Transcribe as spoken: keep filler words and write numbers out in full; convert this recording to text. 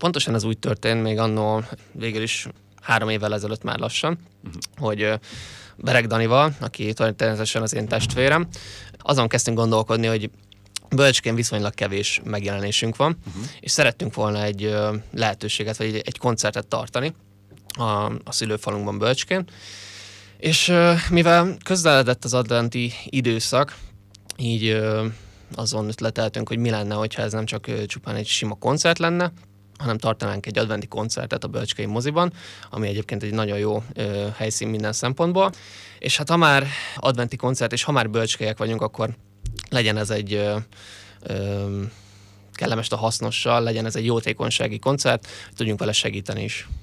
pontosan ez úgy történt, még annó végül is három évvel ezelőtt már lassan, uh-huh. hogy Bereg Danival, aki természetesen az én testvérem, azon kezdtünk gondolkodni, hogy Bölcskén viszonylag kevés megjelenésünk van, uh-huh. és szerettünk volna egy lehetőséget, vagy egy, egy koncertet tartani a, a szülőfalunkban Bölcskén. És mivel közeledett az adventi időszak, így azon ötleteltünk, hogy mi lenne, hogyha ez nem csak csupán egy sima koncert lenne, hanem tartanánk egy adventi koncertet a Bölcskei moziban, ami egyébként egy nagyon jó ö, helyszín minden szempontból. És hát ha már adventi koncert, és ha már bölcskeiek vagyunk, akkor legyen ez egy ö, ö, kellemes a hasznossal, legyen ez egy jótékonysági koncert, tudjunk vele segíteni is.